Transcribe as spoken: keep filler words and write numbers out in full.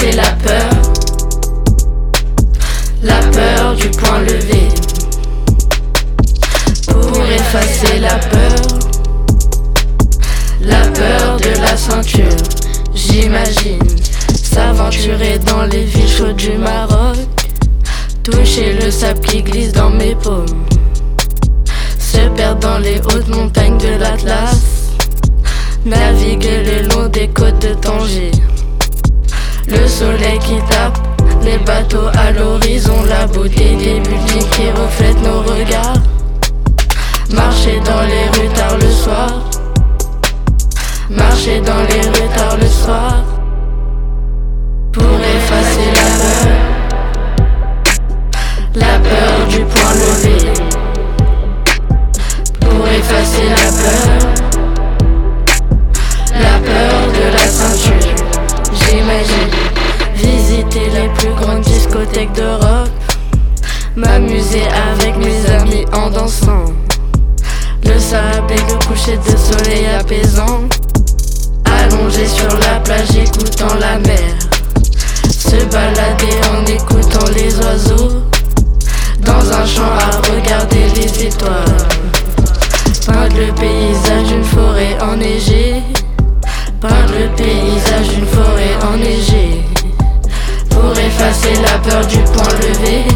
effacer la peur, la peur du point levé. Pour effacer la peur, la peur de la ceinture. J'imagine s'aventurer dans les villes chaudes du Maroc, toucher le sable qui glisse dans mes paumes, se perdre dans les hautes montagnes de l'Atlas, naviguer le long des côtes de Tanger. Le soleil qui tape les bateaux à l'horizon, la beauté des buildings qui reflètent nos regards. Marcher dans les rues tard le soir, marcher dans les rues tard le soir. Pour effacer la peur, la peur du point levé. Pour effacer la peur, la peur de la ceinture. J'imagine visiter les plus grandes discothèques d'Europe, m'amuser avec mes amis en dansant, le sable et le coucher de soleil apaisant, allongé sur la plage écoutant la mer, se balader en écoutant les oiseaux, dans un champ à regarder les étoiles, peindre le paysage d'une forêt enneigée, peindre le paysage d'une forêt enneigée. Pour effacer la peur du point levé,